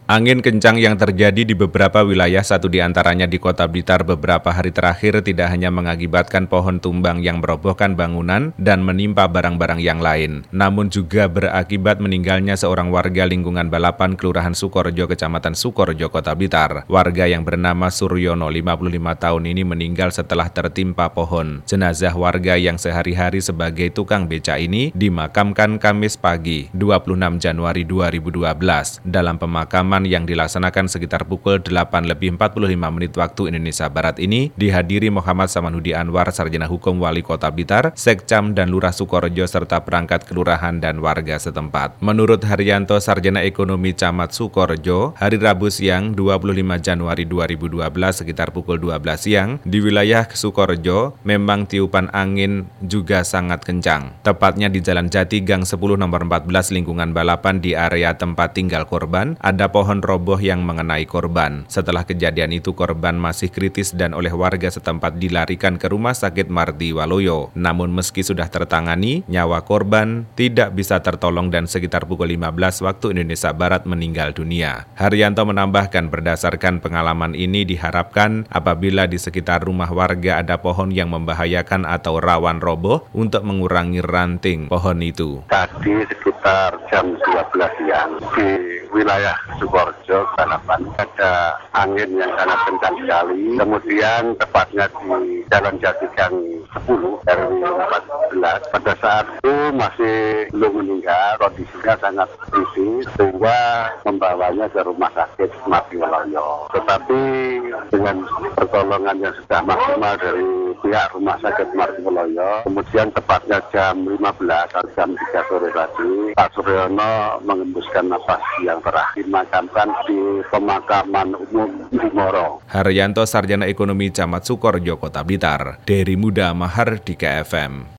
Angin kencang yang terjadi di beberapa wilayah, satu di antaranya di Kota Blitar beberapa hari terakhir tidak hanya mengakibatkan pohon tumbang yang merobohkan bangunan dan menimpa barang-barang yang lain, namun juga berakibat meninggalnya seorang warga lingkungan Balapan, Kelurahan Sukorejo, Kecamatan Sukorejo, Kota Blitar. Warga yang bernama Suryono, 55 tahun ini meninggal setelah tertimpa pohon. Jenazah warga yang sehari-hari sebagai tukang beca ini dimakamkan Kamis pagi, 26 Januari 2012. Dalam pemakaman yang dilaksanakan sekitar pukul 8:45 waktu Indonesia Barat ini dihadiri Muhammad Samanhudi Anwar, Sarjana Hukum Wali Kota Blitar, Sekcam dan Lurah Sukorejo serta perangkat kelurahan dan warga setempat. Menurut Haryanto, Sarjana Ekonomi Camat Sukorejo, hari Rabu siang 25 Januari 2012 sekitar pukul 12 siang di wilayah Sukorejo memang tiupan angin juga sangat kencang. Tepatnya di Jalan Jati Gang 10 nomor 14 lingkungan Balapan di area tempat tinggal korban ada pohon roboh yang mengenai korban. Setelah kejadian itu korban masih kritis dan oleh warga setempat dilarikan ke Rumah Sakit Marti Waloyo. Namun meski sudah tertangani, nyawa korban tidak bisa tertolong dan sekitar pukul 15 waktu Indonesia Barat meninggal dunia. Haryanto menambahkan berdasarkan pengalaman ini diharapkan apabila di sekitar rumah warga ada pohon yang membahayakan atau rawan roboh untuk mengurangi ranting pohon itu. Tadi sekitar jam 12 siang di wilayah Sukorejo, Balapan, ada angin yang sangat kencang sekali. Kemudian tepatnya di Jalan Jati Gang 10 RW 14. Pada saat itu masih belum meninggal, kondisinya sangat kritis sehingga membawanya ke Rumah Sakit Marti Waloyo. Tetapi dengan pertolongan yang sudah maksimal dari pihak Rumah Sakit Marti Waloyo, kemudian tepatnya jam 15 atau jam 3 sore tadi, Pak Suryono mengembuskan nafas yang terakhir, dimakamkan di pemakaman umum di Moro. Haryanto, Sarjana Ekonomi Camat Sukorejo, Kota Blitar. Dari Muda Mahardika FM.